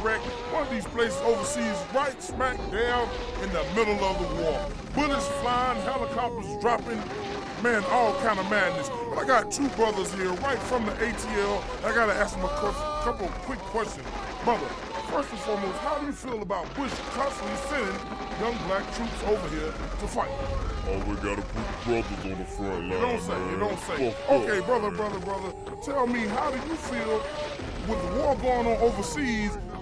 Iraq, one of these places overseas, right smack down in the middle of the war. Bullets flying, helicopters dropping, man, all kind of madness. But I got two brothers here right from the ATL. I gotta ask them a couple quick questions. Brother, first and foremost, how do you feel about Bush constantly sending young black troops over here to fight? We gotta put the brothers on the front line. You don't say. Okay, brother. Tell me, how do you feel with the war going on overseas?